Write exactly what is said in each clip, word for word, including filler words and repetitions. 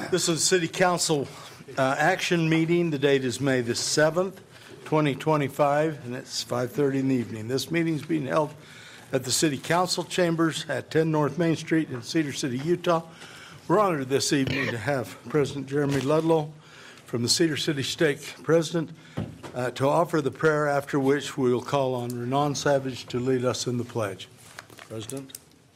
This is City Council uh, action meeting. The date is May the seventh, twenty twenty-five, and it's five thirty in the evening. This meeting is being held at the City Council Chambers at ten North Main Street in Cedar City, Utah. We're honored this evening to have President Jeremy Ludlow from the Cedar City Stake President uh, to offer the prayer, after which we will call on Renan Savage to lead us in the pledge. President.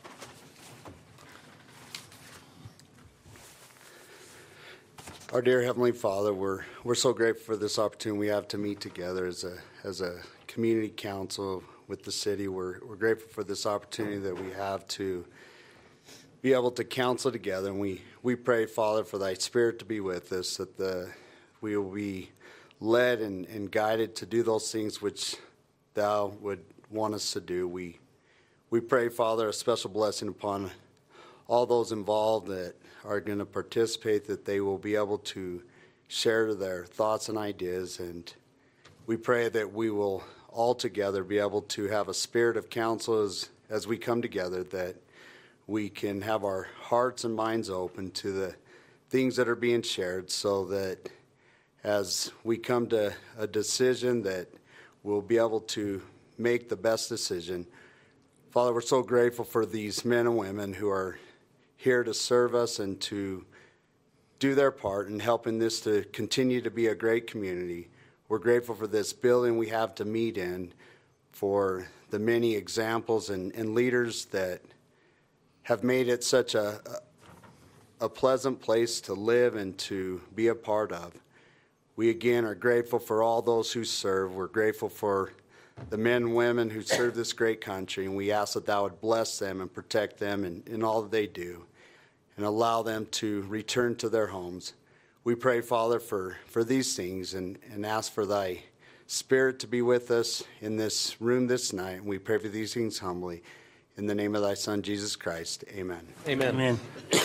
Our dear Heavenly Father, we're we're so grateful for this opportunity we have to meet together as a as a community council with the city. We're we're grateful for this opportunity that we have to be able to counsel together, and we, we pray, Father, for Thy Spirit to be with us, that the we will be led and, and guided to do those things which Thou would want us to do. We we pray, Father, a special blessing upon all those involved that are going to participate, that they will be able to share their thoughts and ideas. And we pray that we will all together be able to have a spirit of counsel as, as we come together, that we can have our hearts and minds open to the things that are being shared, so that as we come to a decision, that we'll be able to make the best decision. Father, we're so grateful for these men and women who are here to serve us and to do their part in helping this to continue to be a great community. We're grateful for this building we have to meet in, for the many examples and, and leaders that have made it such a, a pleasant place to live and to be a part of. We again are grateful for all those who serve. We're grateful for the men and women who serve this great country, and we ask that Thou would bless them and protect them in, in all that they do, and allow them to return to their homes. We pray, Father, for, for these things, and, and ask for Thy Spirit to be with us in this room this night. And we pray for these things humbly. In the name of Thy Son, Jesus Christ, amen. Amen. Amen.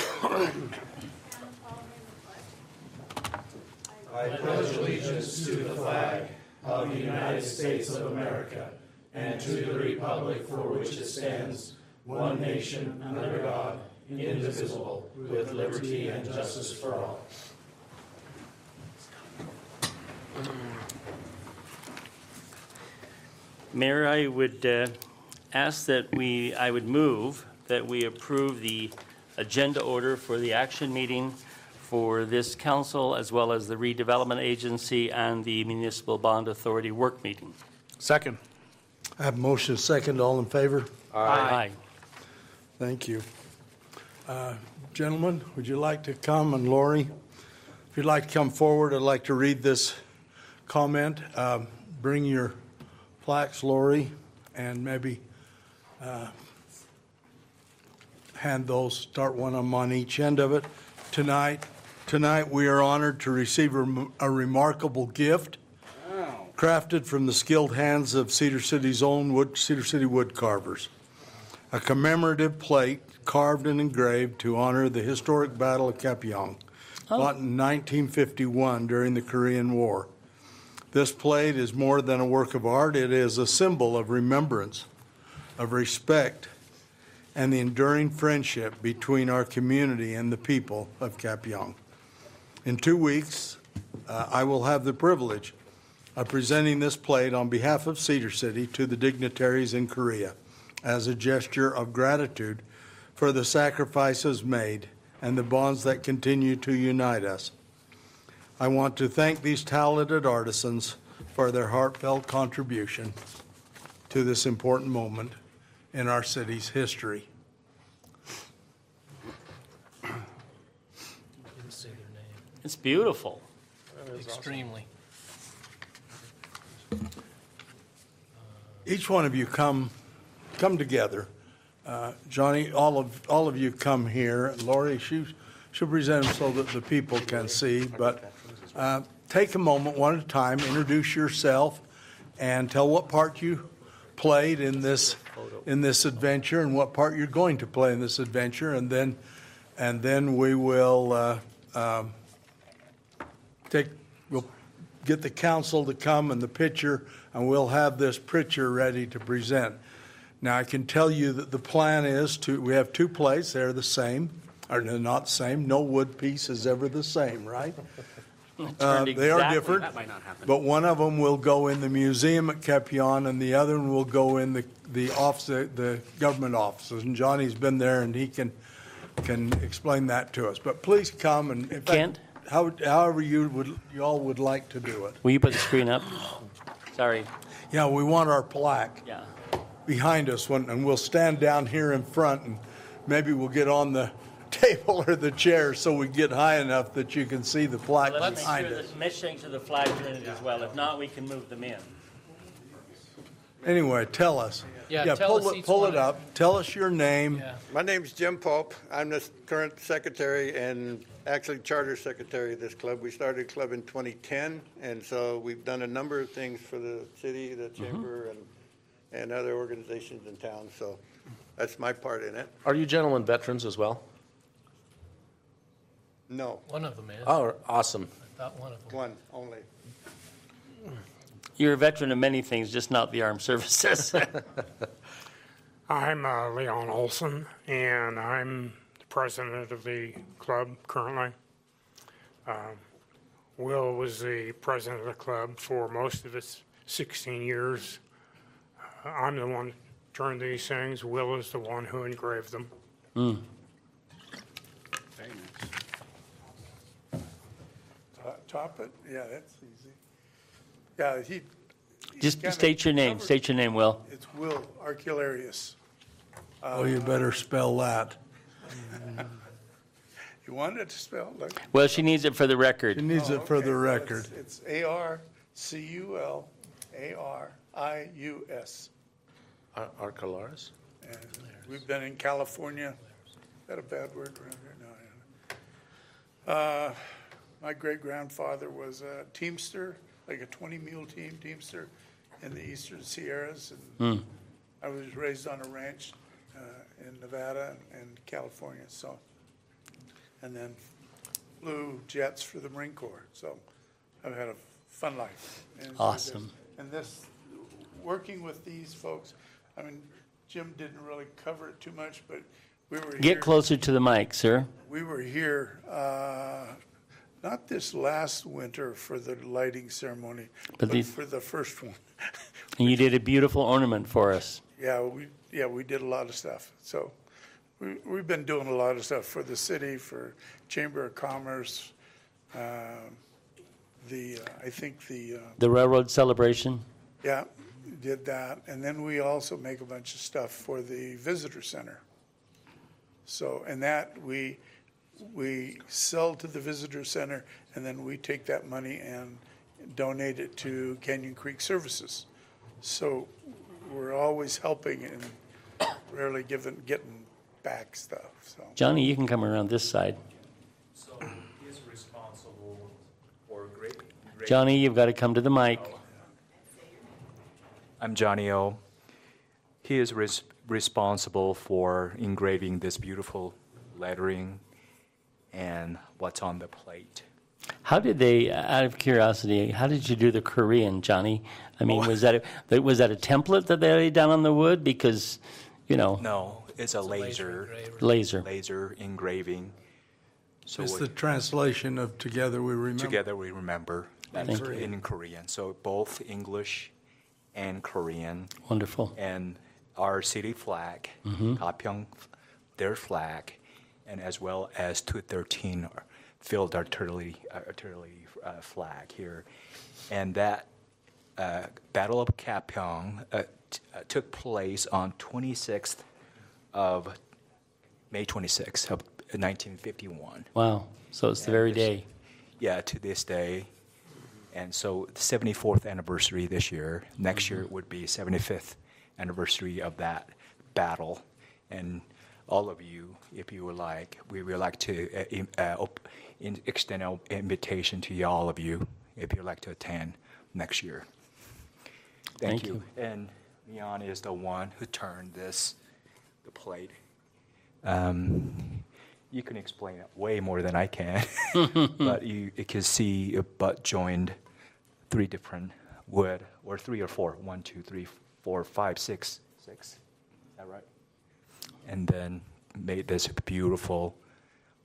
I pledge allegiance to the flag of the United States of America and to the republic for which it stands, one nation under God, indivisible, with liberty and justice for all. Mayor, I would uh, ask that we, I would move that we approve the agenda order for the action meeting for this council, as well as the redevelopment agency and the municipal bond authority work meeting. Second. I have a motion second. All in favor? Aye. Aye. Thank you. Uh, gentlemen, would you like to come? And Lori, if you'd like to come forward, I'd like to read this comment. Uh, bring your plaques, Lori, and maybe uh, hand those, start one of them on each end of it. Tonight, tonight we are honored to receive a, a remarkable gift crafted from the skilled hands of Cedar City's own wood, Cedar City wood carvers. A commemorative plate carved and engraved to honor the historic Battle of Kapiong, oh. fought in nineteen fifty-one during the Korean War. This plate is more than a work of art. It is a symbol of remembrance, of respect, and the enduring friendship between our community and the people of Kapiong. In two weeks, uh, I will have the privilege of presenting this plate on behalf of Cedar City to the dignitaries in Korea as a gesture of gratitude for the sacrifices made and the bonds that continue to unite us. I want to thank these talented artisans for their heartfelt contribution to this important moment in our city's history. It's beautiful. Extremely. Each one of you come come together. Uh, Johnny, all of all of you come here. Lori, she, she'll present them so that the people can see. But uh, take a moment, one at a time, introduce yourself, and tell what part you played in this in this adventure and what part you're going to play in this adventure, and then and then we will uh, um, take we'll get the council to come and the pitcher, and we'll have this pitcher ready to present. Now, I can tell you that the plan is to, we have two plates, they're the same. Are they not the same? No wood piece is ever the same, right? Uh, Turned They are exactly- different. That might not happen. But one of them will go in the museum at Kepion, and the other one will go in the, the office, the government offices. And Johnny's been there, and he can, can explain that to us. But please come, and in fact, Kent? how- however you would, you all would like to do it. Will you put the screen up? Sorry. Yeah, we want our plaque Yeah. behind us, when, and we'll stand down here in front, and maybe we'll get on the table or the chair so we get high enough that you can see the plaque Let's make behind sure us. that missions of the flags are in it as well. If not, we can move them in. Anyway, tell us. Yeah, tell pull us it, each pull one. it up. Tell us your name. Yeah. My name's Jim Pope. I'm the current secretary and actually charter secretary of this club. We started the club in twenty ten, and so we've done a number of things for the city, the chamber, and, and other organizations in town. So that's my part in it. Are you gentlemen veterans as well? No, One of them is. Oh, awesome. I thought one of them. one only. You're a veteran of many things, just not the armed services. I'm uh, Leon Olson, and I'm the president of the club currently. Uh, Will was the president of the club for most of its sixteen years. Uh, I'm the one who turned these things. Will is the one who engraved them. Top it? Yeah, that's easy. Yeah, he. he Just kinda state your name. covered- State your name, Will. It's Will Arcularius. Oh, you better spell that. You want it to spell? Like, Well, she needs it for the She record. needs it for okay, the well, record. It's it's A R C U L A R I U S. Ar- Arcalaris? And we've been in California. Is that a bad word around here? No, I don't know. Uh, my great-grandfather was a teamster, like a twenty-mule team teamster in the Eastern Sierras. And I was raised on a ranch uh, in Nevada and California, so. And then flew jets for the Marine Corps. So I've had a fun life. And so Awesome. this- And this, working with these folks, I mean, Jim didn't really cover it too much, but we were here. Get closer to the mic, sir. We were here, uh, not this last winter for the lighting ceremony, But but these- for the first one. And you did a beautiful ornament for us. Yeah, we, yeah, we did a lot of stuff. So we, we've been doing a lot of stuff for the city, for Chamber of Commerce, um, the, uh, I think the, uh, The railroad celebration. yeah, did that. And then we also make a bunch of stuff for the visitor center. So, and that we, we sell to the visitor center, and then we take that money and donate it to Canyon Creek Services. So we're always helping and rarely giving, getting back stuff, so. Johnny, you can come around this side. So he is responsible for great. great- Johnny, you've got to come to the mic. I'm Johnny O. He is res- responsible for engraving this beautiful lettering and what's on the plate. How did they, out of curiosity, how did you do the Korean, Johnny? I mean, was that a, was that a template that they laid down on the wood? Because, you know, No, it's a laser, engraver. laser. laser engraving. So It's we- the translation of Together We Remember. together we remember in, Thank you. in Korean. So both English and Korean. Wonderful. And our city flag, Gapyeong, their flag, and as well as two thirteen field artillery uh, artillery uh, flag here, and that uh, Battle of Gapyeong uh, t- uh, took place on twenty-sixth of May twenty-sixth of nineteen fifty-one. Wow. So it's the very day. Yeah, to this day. And so the seventy-fourth anniversary this year. Next Mm-hmm. year would be seventy-fifth anniversary of that battle. And all of you, if you would like, we would like to uh, im- uh, op- in- extend an invitation to all of you if you'd like to attend next year. Thank, Thank you. And Leon is the one who turned this, the plate. Um, you can explain it way more than I can, but you, you can see a butt joined three different wood, or three or four. One, two, three, four, five, six, six. Is that right? And then made this beautiful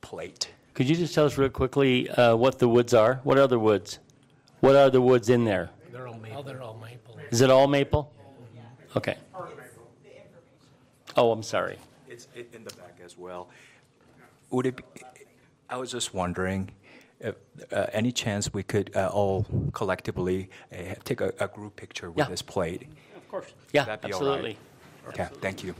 plate. Could you just tell us real quickly uh, what the woods are? What are the woods? What are the woods in there? They're all maple. Oh, they're all maple. Is it all maple? Okay. Oh, I'm sorry. It's i- in the back as well. Would it be, I was just wondering, if, uh, any chance we could uh, all collectively uh, take a, a group picture with Yeah. this plate? Of course. Yeah, That'd be all right. absolutely. Okay, thank you.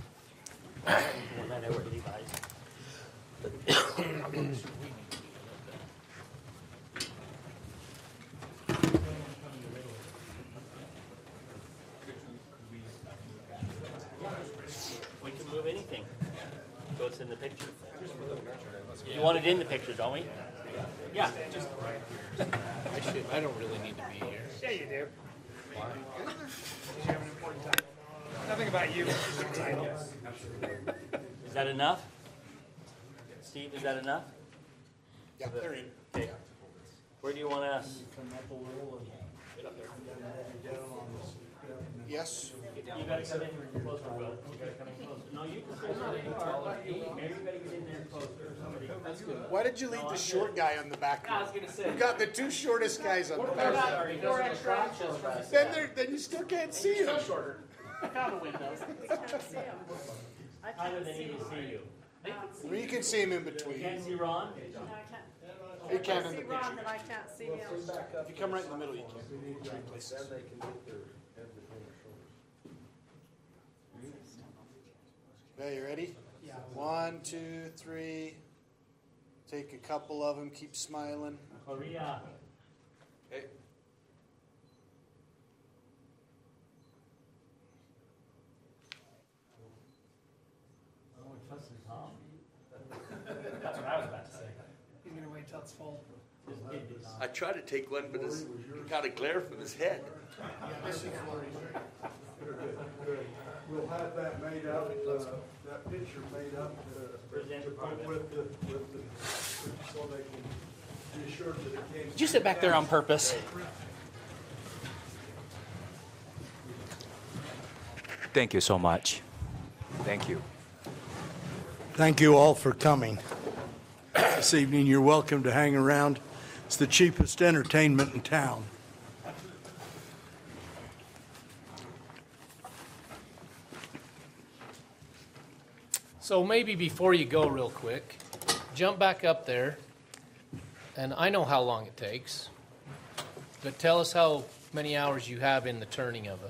We can move anything. So it's in the picture. You want it in the picture, don't we? Yeah. I should, I don't really need to be here. Yeah, you do. Why? You have an important time. Nothing about you. Is that enough? Steve, is that enough? Yeah, they're in. Okay. Where do you want us? Yes. You gotta come in closer, Will. You gotta come in closer. No, you can stay where you are. Everybody get in there closer. Somebody. That's good. Why did you leave the short guy on the back? I was gonna say. You got the two shortest guys on the back. Four extra inches. Then they're, then you still can't see them. Tyler, they need to see you. Well, you can see him in between. Can't see Ron? You can in the see Ron, picture. but I can't see him. If you come right in the middle, you can. Okay, you ready? Yeah. One, two, three. Take a couple of them. Keep smiling. Korea. Okay. That's what I was about to say. He's gonna wait till it's full. I tried to take one, but it's got a glare from his head. We'll have that made up, uh, that picture made up uh, with the, with the, so they can be assured that it came. Did you sit back there on purpose? Thank you so much. Thank you. Thank you all for coming this evening. You're welcome to hang around. It's the cheapest entertainment in town. So maybe before you go real quick, jump back up there, and I know how long it takes, but tell us how many hours you have in the turning of it.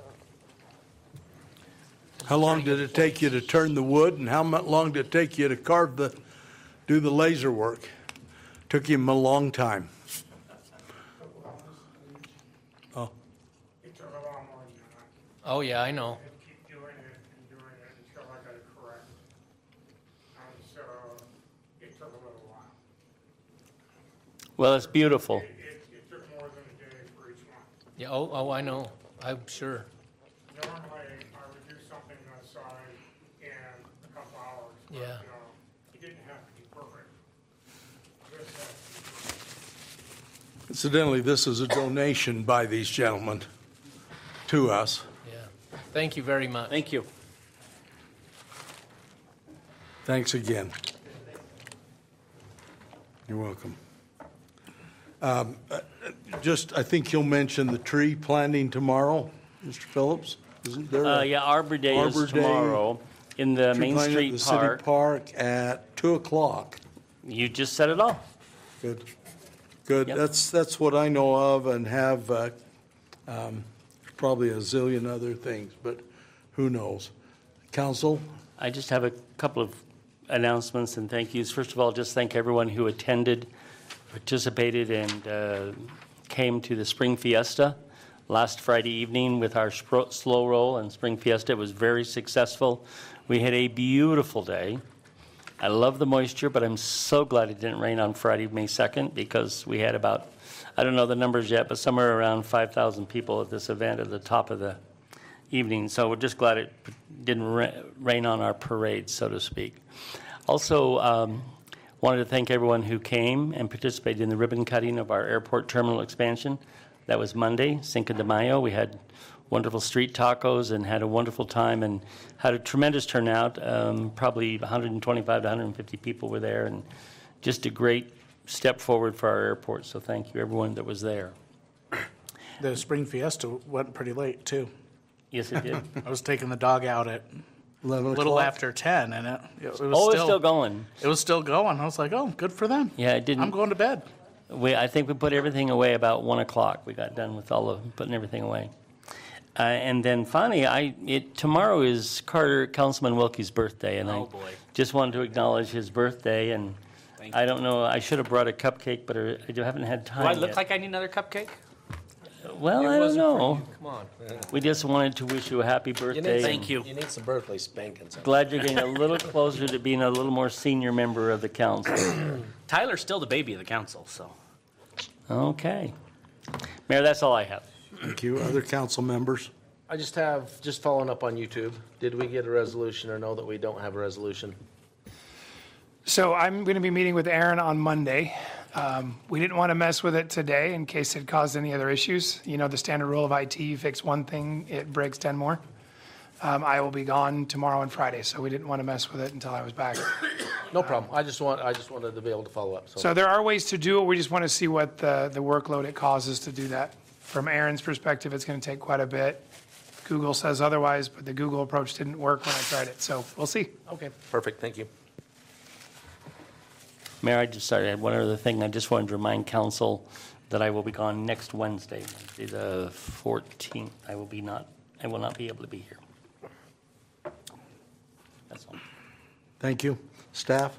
How long did it take you to turn the wood, and how mu- long did it take you to carve the, do the laser work? Took him a long time. Oh, It took a lot more than that. Oh, yeah, I know. I keep doing it and doing it until I got it correct. And so it took a little while. Well, it's beautiful. It, it, it took more than a day for each one. Yeah, oh, oh, I know. I'm sure. Normally, I would do something that size in a couple hours. But, Yeah. uh, it didn't have to be perfect. This has to be perfect. incidentally, this is a donation by these gentlemen to us. Yeah. Thank you very much. Thank you. Thanks again. You're welcome. Um, uh, Just, I think you'll mention the tree planting tomorrow, Mister Phillips? Isn't there? Uh, a yeah, Arbor Day Arbor is Day, tomorrow in the tree Main planting at Street the City Park. Park at two o'clock. You just said it all. Good. Good. Yep. That's, that's what I know of and have uh, um, probably a zillion other things, but who knows? Council? I just have a couple of announcements and thank yous. First of all, just thank everyone who attended, participated, and uh, came to the Spring Fiesta last Friday evening with our spro- slow roll and Spring Fiesta. It was very successful. We had a beautiful day. I love the moisture, but I'm so glad it didn't rain on Friday, May second, because we had about, I don't know the numbers yet, but somewhere around five thousand people at this event at the top of the evening. So we're just glad it didn't ra- rain on our parade, so to speak. Also, um, wanted to thank everyone who came and participated in the ribbon cutting of our airport terminal expansion. That was Monday, Cinco de Mayo. We had wonderful street tacos and had a wonderful time and had a tremendous turnout. Um, probably one hundred twenty-five to one hundred fifty people were there, and just a great step forward for our airport. So thank you, everyone that was there. The Spring Fiesta went pretty late, too. Yes, it did. I was taking the dog out at a eleven little o'clock? after ten, and it, it was Oh, still, it's still going. It was still going. I was like, oh, good for them. Yeah, it didn't. I'm going to bed. We, I think we put everything away about one o'clock. We got done with all of putting everything away. Uh, and then finally, I it tomorrow is Carter Councilman Wilkie's birthday, and Oh, I boy. just wanted to acknowledge his birthday. And Thank I you. don't know, I should have brought a cupcake, but I I haven't had time Do I look yet. like I need another cupcake? Well, I don't know. Come on. We just wanted to wish you a happy birthday. Thank you. You need some birthday spankings. Glad you're getting a little closer to being a little more senior member of the council. Tyler's still the baby of the council, so. Okay. Mayor, that's all I have. Thank you. Other council members? I just have, just following up on YouTube, did we get a resolution or know that we don't have a resolution? So I'm going to be meeting with Aaron on Monday. Um, We didn't want to mess with it today in case it caused any other issues. You know, the standard rule of I T, you fix one thing, it breaks ten more. Um, I will be gone tomorrow and Friday, so we didn't want to mess with it until I was back. No problem. I just want, I just wanted to be able to follow up. So there are ways to do it. We just want to see what the, the workload it causes to do that. From Aaron's perspective, it's going to take quite a bit. Google says otherwise, but the Google approach didn't work when I tried it, so we'll see. Okay, perfect. Thank you. Mayor, I just started, one other thing, I just wanted to remind council that I will be gone next Wednesday, Wednesday the fourteenth. I will be not, I will not be able to be here. That's all. Thank you. Staff?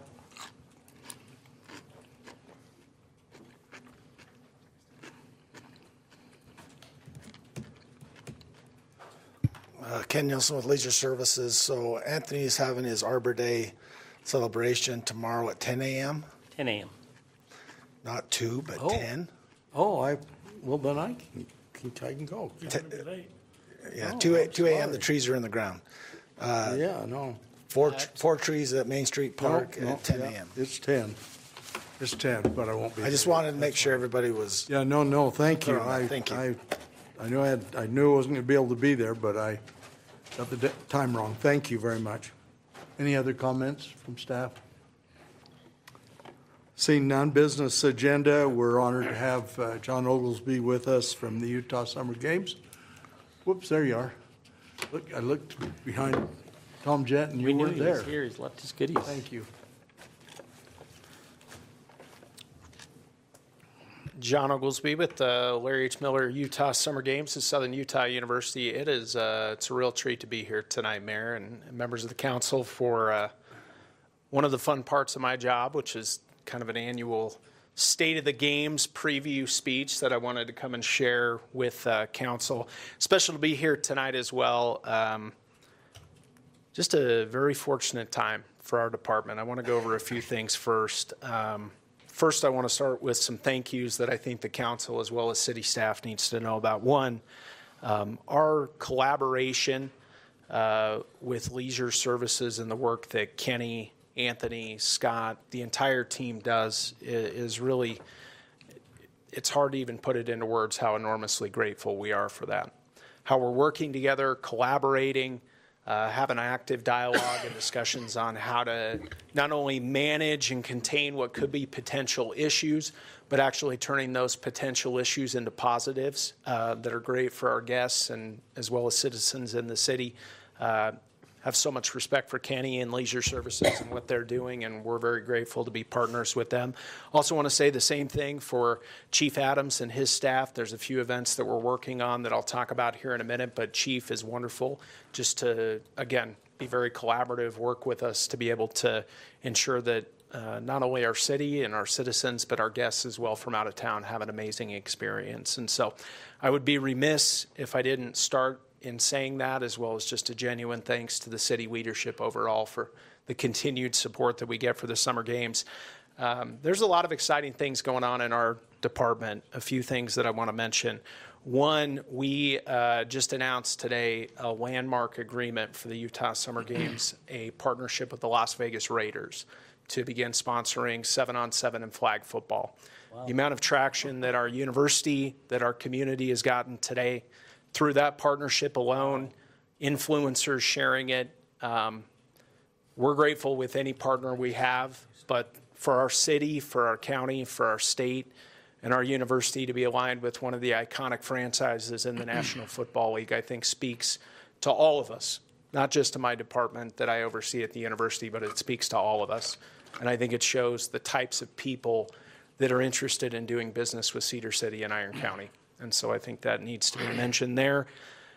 Uh, Ken Nielsen with Leisure Services. So Anthony's having his Arbor Day celebration tomorrow at ten a.m. ten a.m. Not two, but Oh. ten. Oh, I, well, then I can, can- I can go. Te- Yeah, Oh, two a, I'm two a.m. sorry. The trees are in the ground. Yeah, no. Four tr- four trees at Main Street Park No, no, at ten yeah, a.m. It's ten. It's ten, but I won't be. I just there. wanted to make sure everybody was. Yeah, no, no, thank you. Clear on that. I, Thank you. I, I knew I had, I knew I wasn't going to be able to be there, but I got the di- time wrong. Thank you very much. Any other comments from staff? Seeing none, business agenda, we're honored to have uh, John Oglesby with us from the Utah Summer Games. Whoops, there you are. Look, I looked behind Tom Jett and you We knew weren't he there. was here, he's left his goodies. Thank you. John Oglesby with the Larry H. Miller Utah Summer Games at Southern Utah University. It is uh, it's a real treat to be here tonight, Mayor and members of the council, for uh, one of the fun parts of my job, which is kind of an annual State of the Games preview speech that I wanted to come and share with uh, council. Special to be here tonight as well. Um, just a very fortunate time for our department. I want to go over a few things first. Um, First, I want to start with some thank yous that I think the council as well as city staff needs to know about. One, um, our collaboration uh, with Leisure Services and the work that Kenny, Anthony, Scott, the entire team does is, is really, it's hard to even put it into words how enormously grateful we are for that. How we're working together, collaborating, Uh, have an active dialogue and discussions on how to not only manage and contain what could be potential issues, but actually turning those potential issues into positives uh, that are great for our guests and as well as citizens in the city. Uh, have so much respect for Kenny and Leisure Services and what they're doing, and we're very grateful to be partners with them. Also want to say the same thing for Chief Adams and his staff. There's a few events that we're working on that I'll talk about here in a minute, but Chief is wonderful just to, again, be very collaborative, work with us to be able to ensure that uh, not only our city and our citizens, but our guests as well from out of town have an amazing experience. And so I would be remiss if I didn't start in saying that, as well as just a genuine thanks to the city leadership overall for the continued support that we get for the Summer Games. Um, there's a lot of exciting things going on in our department. A few things that I want to mention. One, we uh, just announced today a landmark agreement for the Utah Summer Games, a partnership with the Las Vegas Raiders to begin sponsoring seven on seven and flag football. Wow. The amount of traction that our university, that our community has gotten today through that partnership alone, influencers sharing it. Um, we're grateful with any partner we have, but for our city, for our county, for our state, and our university to be aligned with one of the iconic franchises in the National Football League, I think speaks to all of us, not just to my department that I oversee at the university, but it speaks to all of us. And I think it shows the types of people that are interested in doing business with Cedar City and Iron County. And so I think that needs to be mentioned there.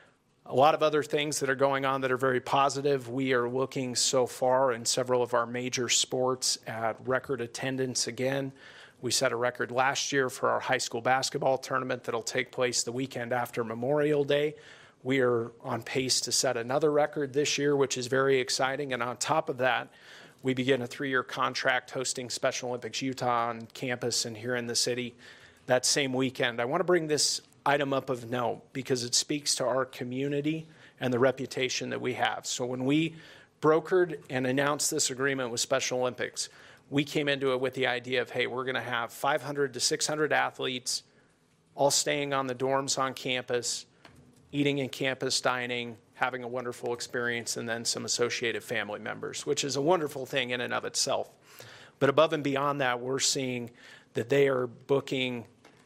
A lot of other things that are going on that are very positive. We are looking so far in several of our major sports at record attendance again. We set a record last year for our high school basketball tournament that'll take place the weekend after Memorial Day. We are on pace to set another record this year, which is very exciting. And on top of that, we begin a three-year contract hosting Special Olympics Utah on campus and here in the city that same weekend. I want to bring this item up of note because it speaks to our community and the reputation that we have. So when we brokered and announced this agreement with Special Olympics, we came into it with the idea of, hey, we're going to have five hundred to six hundred athletes all staying on the dorms on campus, eating in campus dining, having a wonderful experience, and then some associated family members, which is a wonderful thing in and of itself. But above and beyond that, we're seeing that they are booking,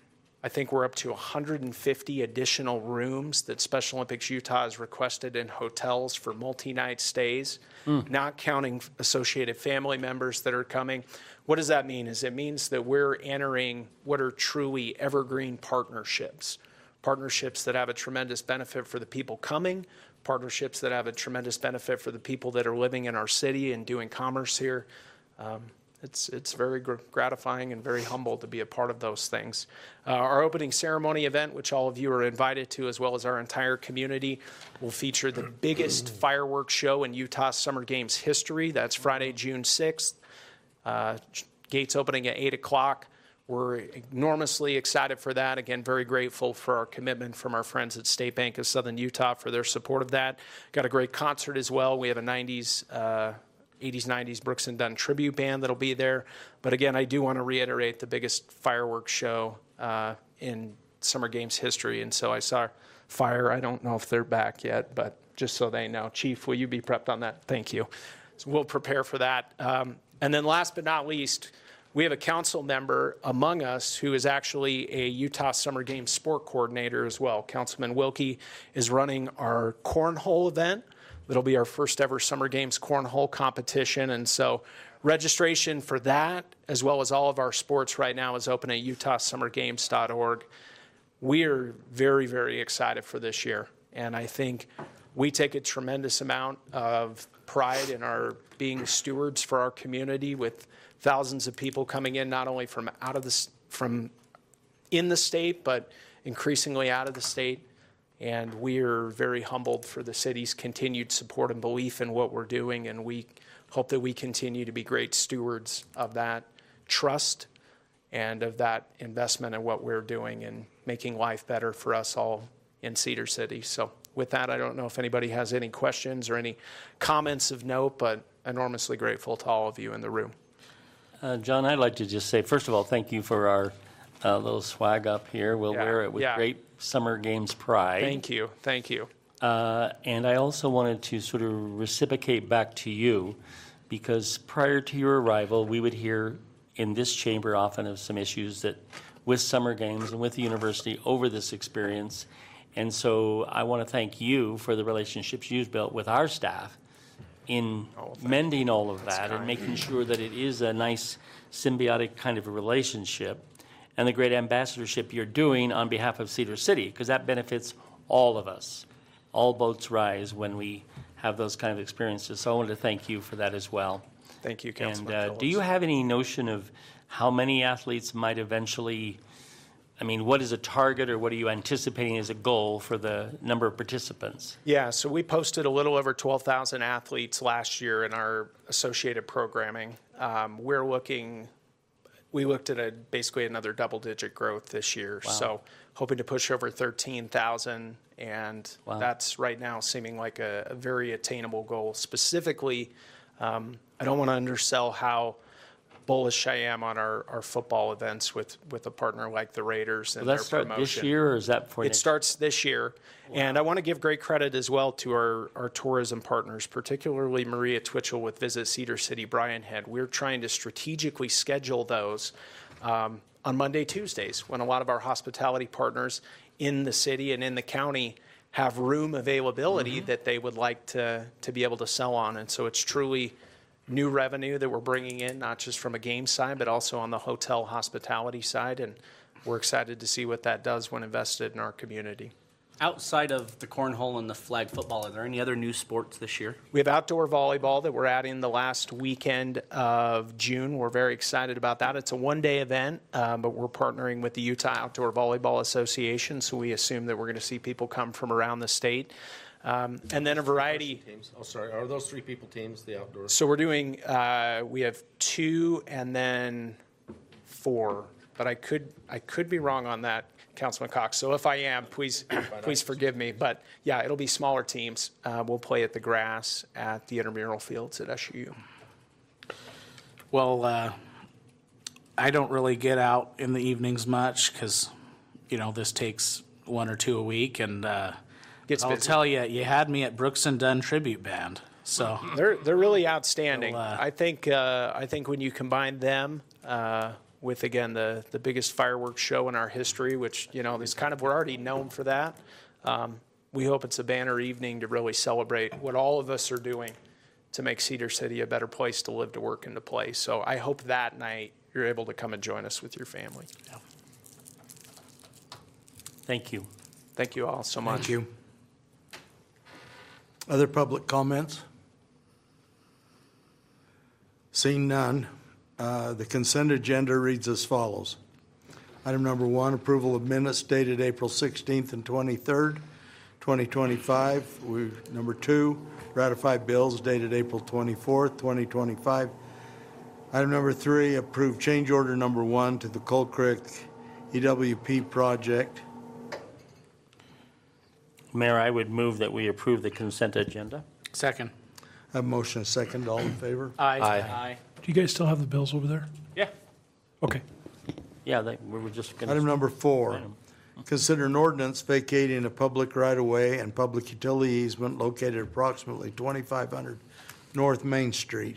I think we're up to one hundred fifty additional rooms that Special Olympics Utah has requested in hotels for multi-night stays, mm. not counting associated family members that are coming. What does that mean? Is it means that we're entering what are truly evergreen partnerships, partnerships that have a tremendous benefit for the people coming, partnerships that have a tremendous benefit for the people that are living in our city and doing commerce here. Um, It's it's very gr- gratifying and very humble to be a part of those things. Uh, our opening ceremony event, which all of you are invited to, as well as our entire community, will feature the biggest fireworks show in Utah Summer Games history. That's Friday, June sixth. Uh, gates opening at eight o'clock. We're enormously excited for that. Again, very grateful for our commitment from our friends at State Bank of Southern Utah for their support of that. Got a great concert as well. We have a nineties uh, eighties, nineties Brooks and Dunn tribute band that'll be there. But again, I do want to reiterate the biggest fireworks show uh, in Summer Games history. And so I saw fire. I don't know if they're back yet, but just so they know. Chief, will you be prepped on that? Thank you. So we'll prepare for that. Um, and then last but not least, we have a council member among us who is actually a Utah Summer Games sport coordinator as well. Councilman Wilkie is running our cornhole event. It'll be our first ever Summer Games cornhole competition. And so registration for that, as well as all of our sports right now, is open at utah summer games dot org. We are very, very excited for this year. And I think we take a tremendous amount of pride in our being stewards for our community, with thousands of people coming in, not only from out of the, from in the state, but increasingly out of the state. And we are very humbled for the city's continued support and belief in what we're doing. And we hope that we continue to be great stewards of that trust and of that investment in what we're doing and making life better for us all in Cedar City. So with that, I don't know if anybody has any questions or any comments of note, but enormously grateful to all of you in the room. Uh, John, I'd like to just say, first of all, thank you for our uh, little swag up here. We'll Yeah, wear it with yeah. great Summer Games pride. Thank you. Thank you. Uh, and I also wanted to sort of reciprocate back to you, because prior to your arrival, we would hear in this chamber often of some issues that with Summer Games and with the university over this experience. And so I want to thank you for the relationships you've built with our staff in Oh, mending all of That's that and kind. making sure that it is a nice symbiotic kind of a relationship, and the great ambassadorship you're doing on behalf of Cedar City, because that benefits all of us. All boats rise when we have those kind of experiences. So I wanted to thank you for that as well. Thank you, And Councilman uh, Phillips. do you have any notion of how many athletes might eventually, I mean, what is a target or what are you anticipating as a goal for the number of participants? Yeah, so we posted a little over twelve thousand athletes last year in our associated programming. Um, we're looking, we looked at a, basically another double-digit growth this year. Wow. So hoping to push over thirteen thousand, and Wow. that's right now seeming like a, a very attainable goal. Specifically, um, I don't want to undersell how bullish I am on our, our football events with, with a partner like the Raiders and Will that their start promotion. this year, or is that for It next? starts this year. And I want to give great credit as well to our, our tourism partners, particularly Maria Twitchell with Visit Cedar City, Brian Head. We're trying to strategically schedule those um, on Monday, Tuesdays, when a lot of our hospitality partners in the city and in the county have room availability Mm-hmm. that they would like to, to be able to sell on. And so it's truly new revenue that we're bringing in, not just from a game side, but also on the hotel hospitality side. And we're excited to see what that does when invested in our community. Outside of the cornhole and the flag football, are there any other new sports this year? We have outdoor volleyball that we're adding the last weekend of June. We're very excited about that. It's a one-day event, uh, but we're partnering with the Utah Outdoor Volleyball Association, so we assume that we're going to see people come from around the state. Um, and then a variety. Teams. Oh, sorry. Are those three people teams, the outdoor? So we're doing, uh, we have two and then four, but I could I could be wrong on that, Councilman Cox. So if I am, please please forgive me. But yeah, it'll be smaller teams. Uh, we'll play at the grass at the intramural fields at S U U. Well, uh, I don't really get out in the evenings much because, you know, this takes one or two a week. And uh, Gets I'll busy. tell you, you had me at Brooks and Dunn Tribute Band. So They're they're really outstanding. Well, uh, I think uh, I think when you combine them uh, with again the the biggest fireworks show in our history, which you know is kind of we're already known for that. Um, we hope it's a banner evening to really celebrate what all of us are doing to make Cedar City a better place to live, to work, and to play. So I hope that night you're able to come and join us with your family. Yeah. Thank you. Thank you all so much. Thank you. Other public comments? Seeing none, uh, the consent agenda reads as follows. Item number one, approval of minutes dated April sixteenth and twenty-third, twenty twenty-five. We, number two, ratify bills dated April twenty-fourth, twenty twenty-five. Item number three, approve change order number one to the Cold Creek E W P project. Mayor, I would move that we approve the consent agenda. Second. Have a motion, a second. All in favor? Aye. Aye. Do you guys still have the bills over there? Yeah. Okay. Yeah, they, we were just going to. Item number four, consider an ordinance vacating a public right-of-way and public utility easement located approximately twenty-five hundred North Main Street.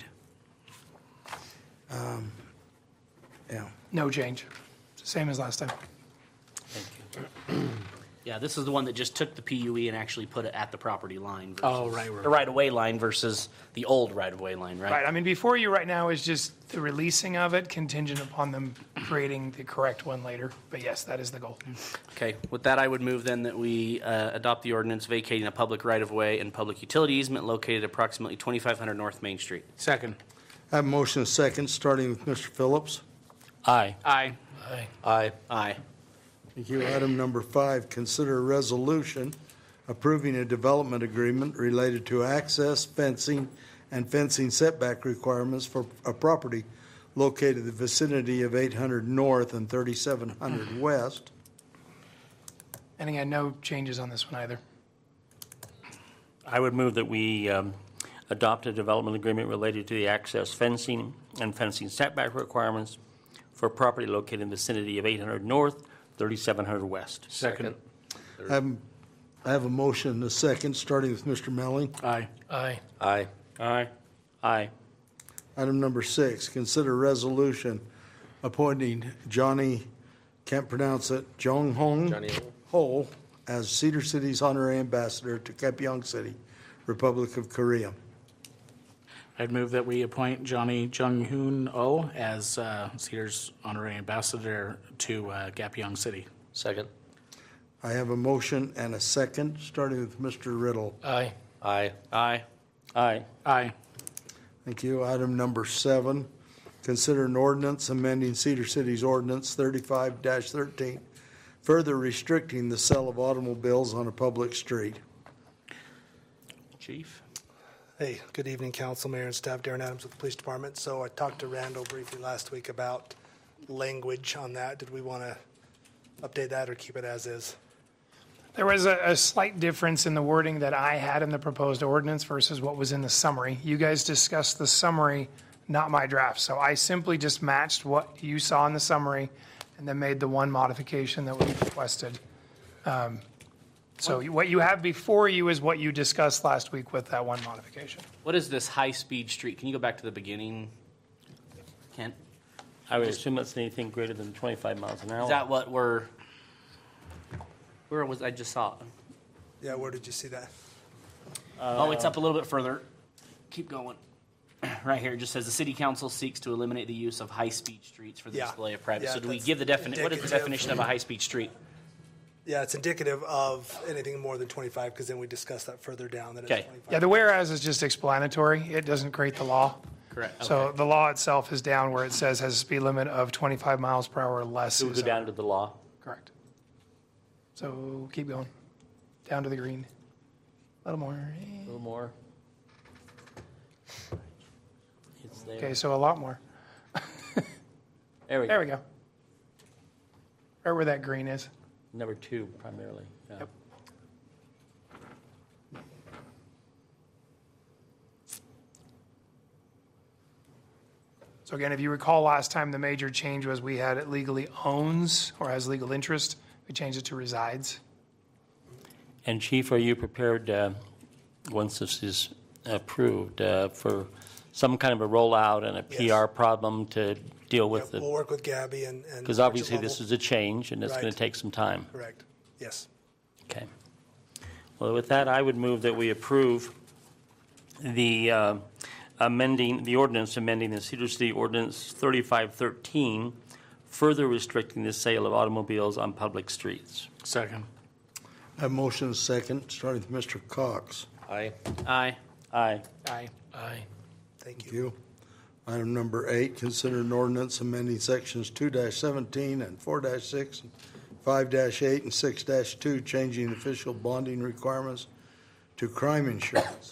Um, Yeah. No change. Same as last time. Thank you. Yeah, this is the one that just took the P U E and actually put it at the property line. Versus Oh, right, right. The right-of-way line versus the old right-of-way line, right? Right, I mean, before you right now is just the releasing of it contingent upon them creating the correct one later. But yes, that is the goal. Okay, with that, I would move then that we uh, adopt the ordinance vacating a public right-of-way and public utility easement located approximately twenty-five hundred North Main Street. Second. I have a motion, a second, starting with Mister Phillips. Aye. Aye. Aye. Aye. Aye. Thank you. Item number five, consider a resolution approving a development agreement related to access, fencing, and fencing setback requirements for a property located in the vicinity of eight hundred North and thirty-seven hundred West. And again, no changes on this one either. I would move that we um, adopt a development agreement related to the access fencing and fencing setback requirements for property located in the vicinity of eight hundred North, thirty-seven hundred West. Second. I have, I have a motion and a second, starting with Mister Melling. Aye. Aye. Aye. Aye. Aye. Item number six, consider resolution appointing Johnny, can't pronounce it, Jong Hong Johnny Ho as Cedar City's honorary ambassador to Kaepyeong City, Republic of Korea. I'd move that we appoint Johnny Jung-hoon Oh as uh, Cedar's honorary ambassador to uh, Kaepyeong City. Second. I have a motion and a second, starting with Mister Riddle. Aye. Aye. Aye. Aye. Aye. Thank you. Item number seven, consider an ordinance amending Cedar City's ordinance thirty-five dash thirteen, further restricting the sale of automobiles on a public street. Chief? Hey, good evening, Council, Mayor, and staff. Darren Adams with the Police Department. So I talked to Randall briefly last week about language on that. Did we want to update that or keep it as is? There was a, a slight difference in the wording that I had in the proposed ordinance versus what was in the summary. You guys discussed the summary not my draft. So I simply just matched what you saw in the summary and then made the one modification that we requested. Um, So what you have before you is what you discussed last week with that one modification. What is this high-speed street? Can you go back to the beginning, Kent? I would assume it's anything greater than twenty-five miles an hour. Is that what we're, where was, I just saw it. Yeah, where did you see that? Oh, it's up a little bit further. Keep going. Right here, it just says the city council seeks to eliminate the use of high-speed streets for the Yeah. display of private. Yeah, So do we that's give the definition, what is the indicative. definition of a high-speed street? Yeah, it's indicative of anything more than twenty-five, because then we discussed that further down, that it's Okay. twenty-five. Yeah, the whereas is just explanatory. It doesn't create the law. Correct. So Okay. the law itself is down where it says has a speed limit of twenty-five miles per hour or less. So we is go down to the law. Correct. So keep going. Down to the green. A little more. A little more. It's there. Okay, so a lot more. There we go. There we go. Right where that green is. Number two primarily. Yeah. Yep. So again, if you recall last time, the major change was we had it legally owns or has legal interest. We changed it to resides. And Chief, are you prepared, uh, once this is approved, uh, for some kind of a rollout and a P R problem to deal with We'll the, work with Gabby and. and because Sergeant obviously this Lovell. is a change and it's going Right. to take some time. Correct, yes. Okay. Well, with that, I would move that we approve the uh, amending, the ordinance amending the Cedar City Ordinance thirty-five thirteen, further restricting the sale of automobiles on public streets. Second. I have motion and second, starting with Mister Cox. Aye. Aye. Aye. Aye. Aye. Thank Thank you. Item number eight, consider an ordinance amending sections two seventeen and four six, five eight, and six two, changing official bonding requirements to crime insurance.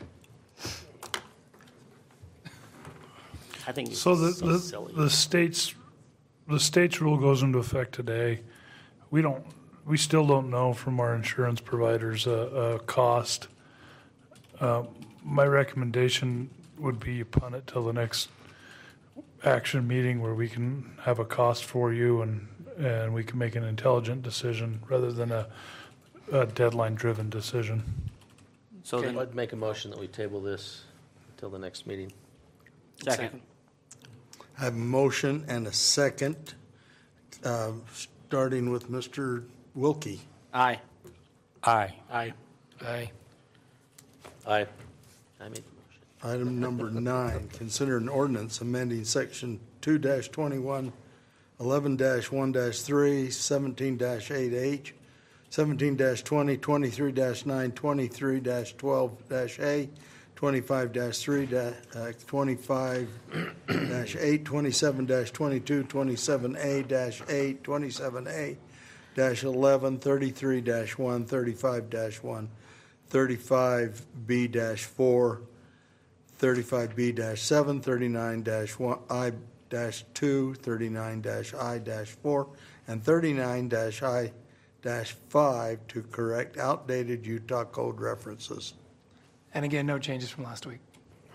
I think it's So the, so the, silly. the state's, the state's rule goes into effect today. We don't, we still don't know from our insurance providers a, a cost. Uh, My recommendation would be you punt it till the next action meeting where we can have a cost for you and, and we can make an intelligent decision rather than a, a deadline-driven decision. So Okay, then, I'd make a motion that we table this until the next meeting. second. I have a motion and a second, uh, starting with Mister Wilkie. Aye. Aye. Aye. Aye. Aye. I made the motion. Item number nine, consider an ordinance amending section two twenty-one, eleven one three, seventeen eight H, seventeen twenty, twenty-three nine, twenty-three twelve A, twenty-five three, twenty-five eight, twenty-seven twenty-two, twenty-seven A eight, twenty-seven A eleven, thirty-three one, thirty-five one, thirty-five B four, thirty-five B seven, thirty-nine one I two, thirty-nine I four, and thirty-nine I five to correct outdated Utah code references. And again, no changes from last week.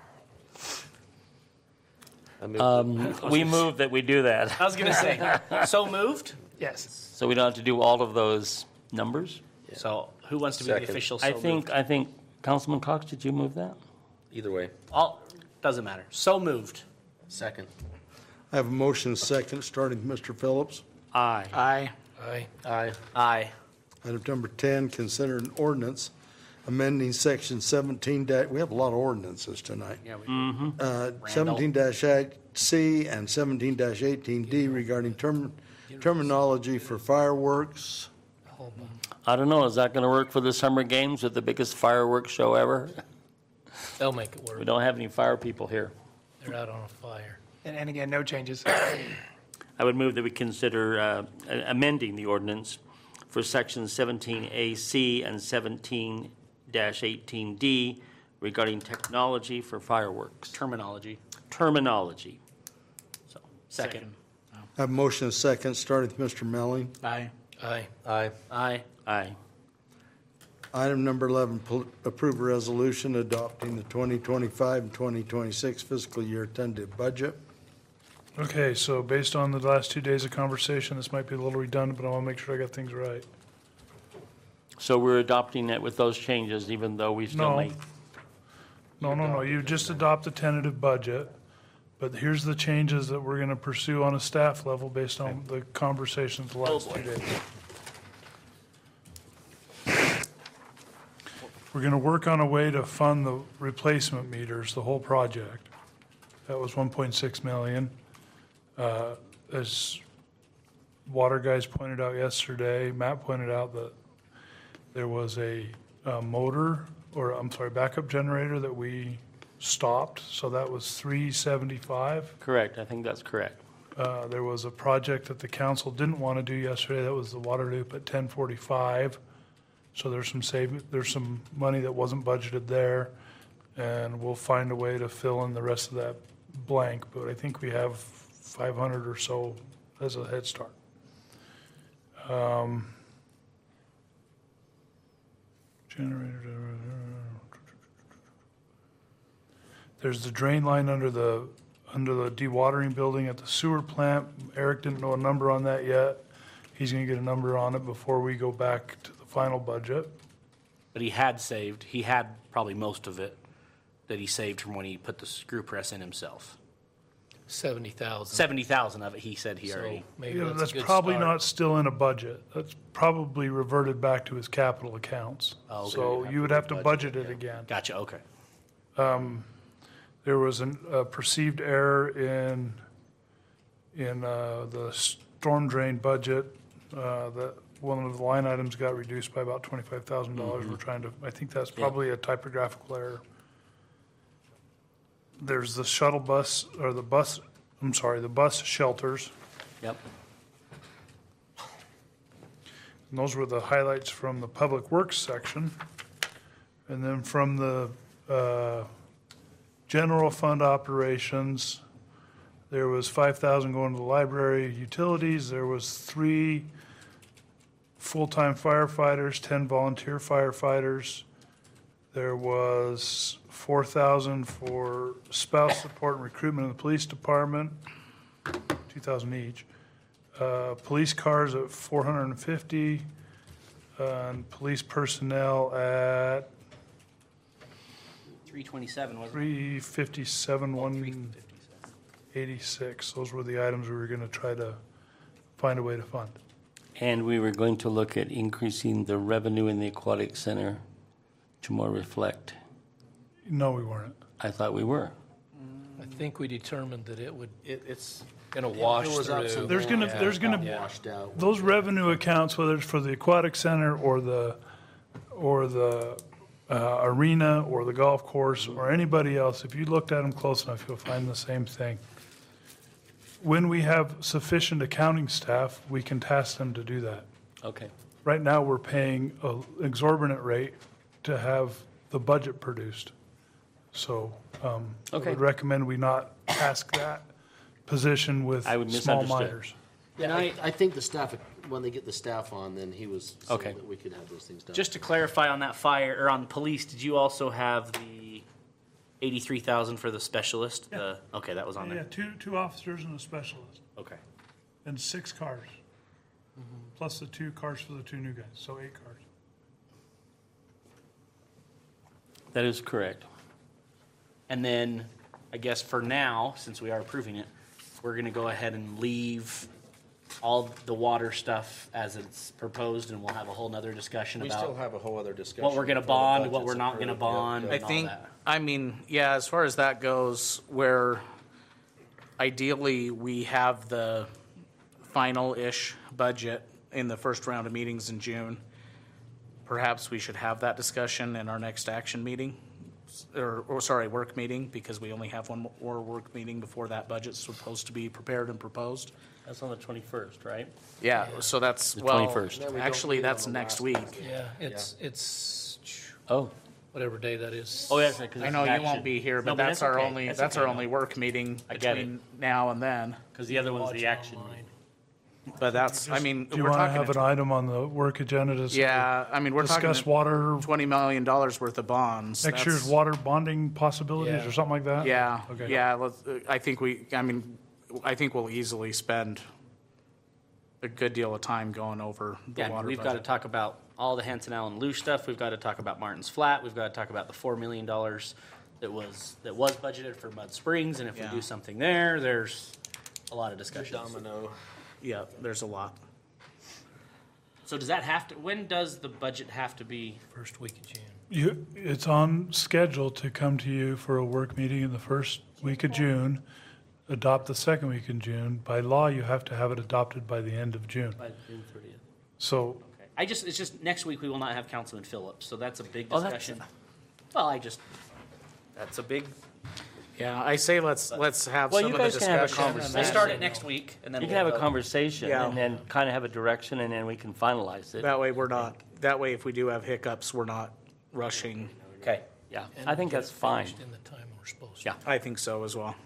I move Um, We move that we do that, I was going to say, so moved? Yes. so we don't have to do all of those numbers. So who wants to be the Second. official so I moved? think, I think, Councilman Cox, did you move that? Either way. All, doesn't matter. So moved. Second. I have a motion second, starting with Mister Phillips. Aye. Aye. Aye. Aye. Aye. Item number ten, consider an ordinance amending section seventeen, da- we have a lot of ordinances tonight. Yeah, we Uh, seventeen eight C and seventeen eighteen D regarding term- terminology for fireworks. I don't know, is that going to work for the summer games with the biggest fireworks show ever? They'll make it We work. don't have any fire people here. They're out on a fire. And, and again, no changes. I would move that we consider uh, amending the ordinance for sections seventeen A C and seventeen eighteen D regarding technology for fireworks. Terminology. Terminology. So, second. I have a motion and second, starting with Mister Melling. Aye. Aye. Aye. Aye. Aye. Item number eleven, pl- approve a resolution adopting the twenty twenty-five and twenty twenty-six fiscal year tentative budget. Okay, so based on the last two days of conversation, this might be a little redundant, but I want to make sure I got things right. So we're adopting it with those changes, even though we still No. may. No, no, no, you just adopt the tentative budget, but here's the changes that we're going to pursue on a staff level based on the conversations the last two days. We're going to work on a way to fund the replacement meters, the whole project. That was one point six million. Uh, As water guys pointed out yesterday, Matt pointed out that there was a uh, motor, or I'm sorry, backup generator that we stopped, so that was three seventy-five. Correct, I think that's correct. Uh, There was a project that the council didn't want to do yesterday, that was the water loop at ten forty-five. So there's some save, there's some money that wasn't budgeted there, and we'll find a way to fill in the rest of that blank, but I think we have five hundred or so as a head start. Um, Generator. There's the drain line under the, under the dewatering building at the sewer plant. Eric didn't know a number on that yet. He's gonna get a number on it before we go back to the final budget. But he had saved, he had probably most of it that he saved from when he put the screw press in himself. seventy thousand. seventy thousand of it, he said he So already. maybe Yeah, that's that's a good probably start. not still in a budget. That's probably reverted back to his capital accounts. Oh, okay. So you would have to budget it again. Gotcha, okay. Um, There was an- a perceived error in, in uh, the storm drain budget. uh, That one of the line items got reduced by about twenty-five thousand dollars. We're trying to, I think that's probably a typographical error. There's the shuttle bus, or the bus, I'm sorry, the bus shelters. Yep. And those were the highlights from the Public Works section. And then from the uh, general fund operations, there was five thousand going to the library utilities. There was three full-time firefighters, ten volunteer firefighters. There was four thousand for spouse support and recruitment in the police department, two thousand each. Uh, Police cars at four hundred fifty, and police personnel at three twenty-seven, wasn't it? three fifty-seven, one eighty-six. Those were the items we were going to try to find a way to fund. And we were going to look at increasing the revenue in the aquatic center to more reflect. No, we weren't. I thought we were. I think we determined that it would, It, it's. gonna wash There was ups through. and There's gonna, downs. there's gonna, Got washed out. those revenue accounts, whether it's for the aquatic center or the, or the uh, arena or the golf course or anybody else, if you looked at them close enough, you'll find the same thing. When we have sufficient accounting staff, we can task them to do that. Okay. Right now, we're paying an exorbitant rate to have the budget produced. So um, I Okay. would recommend we not task that position with I would small misunderstood. minors. Yeah, I, I think the staff, when they get the staff on, then he was saying Okay. that we could have those things done. Just to clarify on that fire, or on police, did you also have the eighty-three thousand for the specialist? Yeah. The- Okay, that was on Yeah, there. two, two officers and a specialist, Okay. and six cars, plus the two cars for the two new guys, so eight cars. That is correct. And then, I guess for now, since we are approving it, we're gonna go ahead and leave all the water stuff as it's proposed, and we'll have a whole nother discussion We about still have a whole other discussion. what we're gonna before the bond, what budget's we're not gonna approved. Yep, bond, yep. I and all think, that. I mean, yeah, as far as that goes, where ideally we have the final-ish budget in the first round of meetings in June, perhaps we should have that discussion in our next action meeting, or, or sorry, work meeting, because we only have one more work meeting before that budget's supposed to be prepared and proposed. That's on the twenty-first, right? Yeah, so that's, The well, twenty-first. Then we don't actually, meet on that's the next last week. Wednesday. Yeah, it's, it's Oh. whatever day that is. Oh, yes, because I know you won't be here, but that's our only, that's our only work meeting I get it. between now and then. Because the other one's Watch the it action. online. But that's, I mean, Do you we're want to talking. have an item on the work agenda to s- Yeah, I mean, we're talking. discuss water, twenty million dollars worth of bonds. next year's That's- water bonding possibilities Yeah. or something like that? Yeah, Okay. yeah, let's, uh, I think we, I mean, I think we'll easily spend a good deal of time going over the Yeah, I mean, water we've got to budget. talk about all the Hanson Allen Lou stuff. We've got to talk about Martin's Flat. We've got to talk about the four million dollars that was, that was budgeted for Mud Springs. And if we Yeah. do something there, there's a lot of discussions. Domino. Yeah, there's a lot. So does that have to, when does the budget have to be? First week of June. You, it's on schedule to come to you for a work meeting in the first week of June, adopt the second week in June. By law, you have to have it adopted by the end of June. By June thirtieth. So I just, it's just, next week we will not have Councilman Phillips, so that's a big Oh, that's- discussion. Well, I just, that's a big, Yeah, I say let's, let's have Well, some you of the guys can have a discussion. conversation. we'll start it next week and then You we'll can have a vote. conversation Yeah. and then kind of have a direction, and then we can finalize it. That way we're not, that way if we do have hiccups, we're not rushing. Okay. Yeah, And I think get that's it fine. finished in the time we're supposed to. Yeah. I think so as well.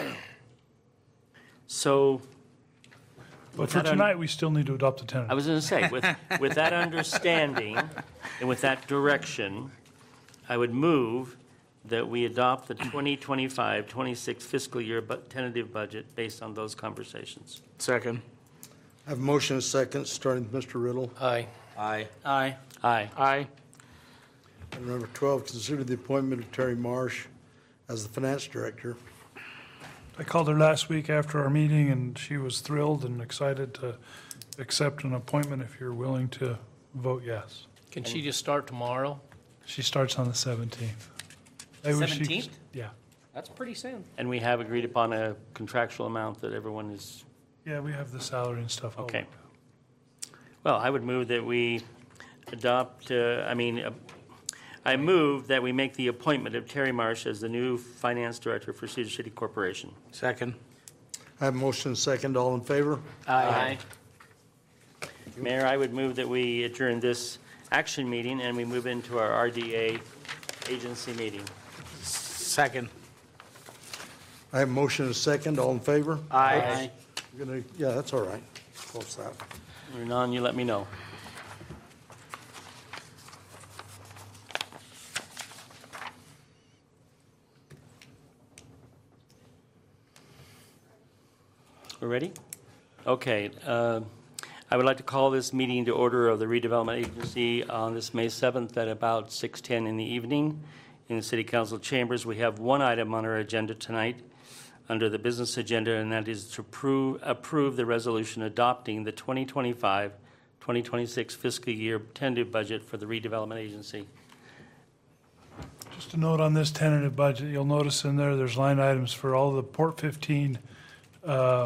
So But for that un- tonight, we still need to adopt the I tentative. was going to say, with, with that understanding and with that direction, I would move that we adopt the twenty twenty-five twenty-six fiscal year bu- tentative budget based on those conversations. Second. I have a motion and a second, starting with Mister Riddle. Aye. Aye. Aye. Aye. Aye. Item number twelve, consider the appointment of Terry Marsh as the finance director. I called her last week after our meeting, and she was thrilled and excited to accept an appointment if you're willing to vote yes. Can she just start tomorrow? She starts on the seventeenth. seventeenth? Yeah. That's pretty soon. And we have agreed upon a contractual amount that everyone is, Yeah, we have the salary and stuff. all okay. Well, I would move that we adopt, uh, I mean, uh, I move that we make the appointment of Terry Marsh as the new finance director for Cedar City Corporation. Second. I have a motion and a second, all in favor? Aye. Mayor, I would move that we adjourn this action meeting and we move into our R D A agency meeting. Second. I have a motion and a second, all in favor? Aye. You're gonna, yeah, that's all right. Close that. You're on, you let me know. We're ready? Okay. uh, I would like to call this meeting to order of the redevelopment agency on this May seventh at about six ten in the evening in the city council chambers. We have one item on our agenda tonight under the business agenda, and that is to approve, approve the resolution adopting the twenty twenty-five twenty twenty-six fiscal year tentative budget for the redevelopment agency. Just a note on this tentative budget, you'll notice in there, there's line items for all the Port fifteen, uh,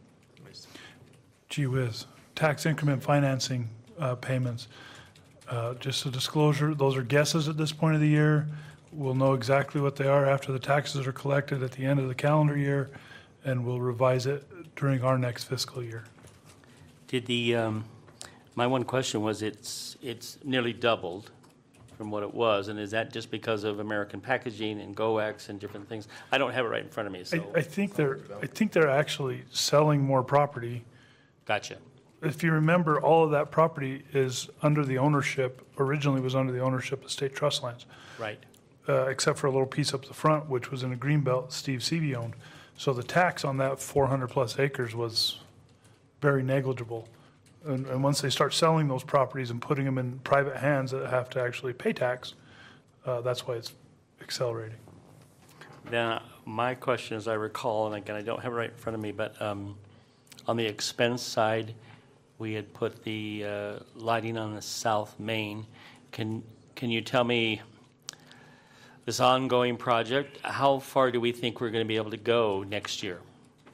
gee whiz, tax increment financing uh, payments. Uh, Just a disclosure, those are guesses at this point of the year. We'll know exactly what they are after the taxes are collected at the end of the calendar year, and we'll revise it during our next fiscal year. Did the, um, my one question was, it's, it's nearly doubled from what it was, and is that just because of American Packaging and GoEx and different things? I don't have it right in front of me, I, so, I think they're, I think they're actually selling more property. gotcha. If you remember, all of that property is under the ownership, originally was under the ownership of State Trust Lands, Right. uh, except for a little piece up the front, which was in a green belt Steve Seavey owned. So the tax on that four hundred plus acres was very negligible. And, and once they start selling those properties and putting them in private hands that have to actually pay tax, uh, that's why it's accelerating. Now, my question, as I recall, and again, I don't have it right in front of me, but um, on the expense side, we had put the uh, lighting on the South Main. Can, can you tell me, this ongoing project, how far do we think we're going to be able to go next year?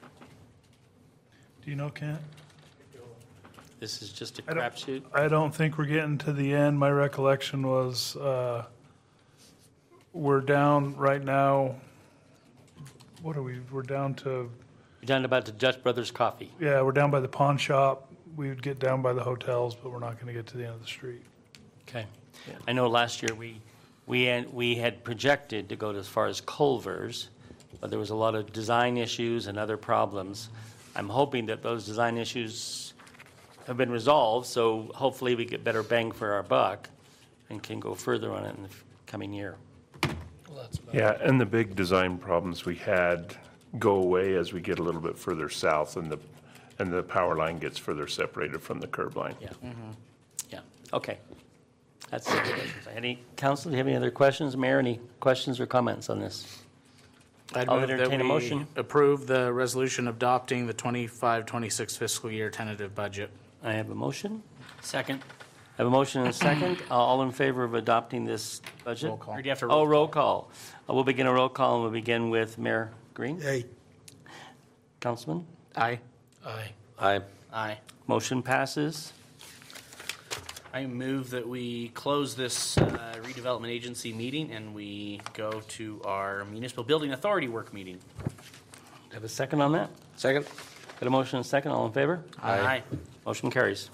Do you know, Kent? This is just a I don't- crapshoot? I don't think we're getting to the end. My recollection was, uh, we're down right now, what are we, we're down to, You're down about the Dutch Brothers Coffee. yeah, we're down by the pawn shop. We would get down by the hotels, but we're not going to get to the end of the street. Okay. I know last year we, we had, we had projected to go to as far as Culver's, but there was a lot of design issues and other problems. I'm hoping that those design issues have been resolved, so hopefully we get better bang for our buck and can go further on it in the coming year. Well, that's about Yeah, and the big design problems we had go away as we get a little bit further south and the, and the power line gets further separated from the curb line. Yeah. Yeah, okay. That's it. Any, council, do you have any other questions? Mayor, any questions or comments on this? I'd I'll move that entertain a we motion. approve the resolution adopting the twenty-five twenty-six fiscal year tentative budget. I have a motion. Second. I have a motion and a second. Uh, All in favor of adopting this budget? Roll call. Or do you have to Oh, roll roll call. Uh, We'll begin a roll call, and we'll begin with Mayor Green. Yay. Councilman? Aye. Aye. Aye. Aye. Motion passes. I move that we close this uh, redevelopment agency meeting and we go to our municipal building authority work meeting. Have a second on that? Second? Got a motion and a second. All in favor? Aye. Motion carries.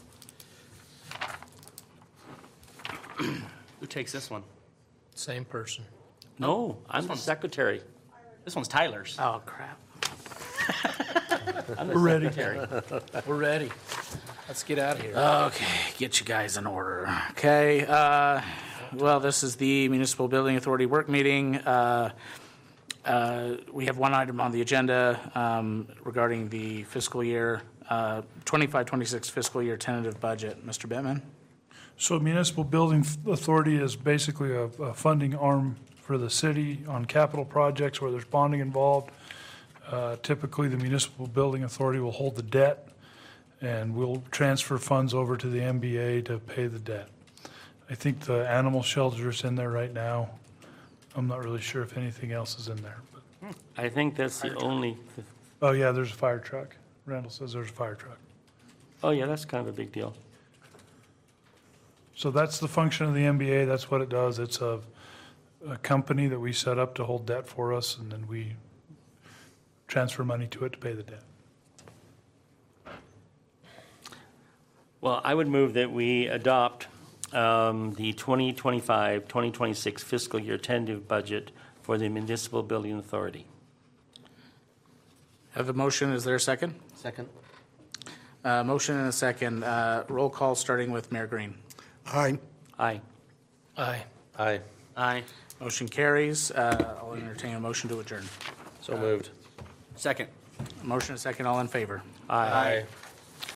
Who takes this one? Same person. No, I'm the one's- secretary. This one's Tyler's. Oh, crap. I'm the We're ready. secretary. We're ready. Let's get out of here. Okay, get you guys in order. Okay, uh, well, this is the Municipal Building Authority work meeting. Uh, uh, We have one item on the agenda um, regarding the fiscal year, uh, twenty-five twenty-six fiscal year tentative budget. Mister Bittman? So Municipal Building Authority is basically a, a funding arm for the city on capital projects where there's bonding involved. Uh, Typically, the Municipal Building Authority will hold the debt, and we'll transfer funds over to the M B A to pay the debt. I think the animal shelter is in there right now. I'm not really sure if anything else is in there. But I think that's the only, oh, yeah, there's a fire truck. Randall says there's a fire truck. oh yeah, that's kind of a big deal. So that's the function of the M B A. That's what it does. It's a, a company that we set up to hold debt for us, and then we transfer money to it to pay the debt. Well, I would move that we adopt um, the twenty twenty-five twenty twenty-six fiscal year tentative budget for the Municipal Building Authority. Have a motion, is there a second? Second? Uh, Motion and a second. Uh, Roll call, starting with Mayor Green. Aye. Aye. Aye. Aye. Aye. Motion carries. Uh, I'll entertain a motion to adjourn. So moved. Second. Motion and a second, all in favor? Aye.